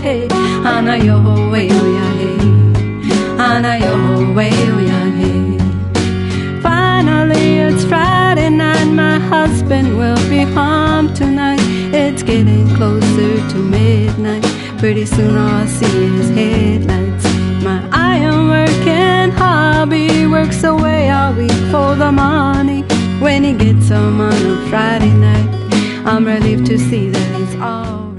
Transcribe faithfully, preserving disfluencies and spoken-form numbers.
hey. Ana yo ho way oh yeah hey. Ana yo ho way oh yeah hey. Finally it's Friday night, my husband will be home tonight. It's getting closer to midnight, pretty soon I'll see his headlights. My iron working hobby works away all week for the money. When he gets home on a Friday night, I'm relieved to see that he's all